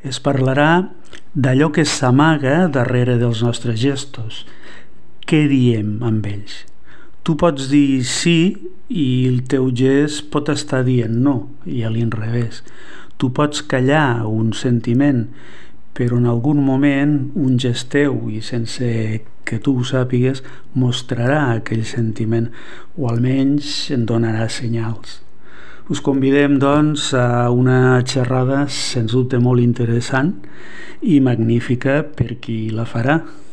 Es parlarà d'allò que s'amaga darrere dels nostres gestos. Què diem amb ells? Tu pots dir sí i el teu gest pot estar dient no, i a l'inrevés. Tu pots callar un sentiment, però en algun moment un gest teu, i sense que tu ho sàpigues, mostrarà aquell sentiment, o almenys en donarà senyals. Us convidem, doncs, a una xerrada, sens dubte, molt interessant i magnífica per qui la farà.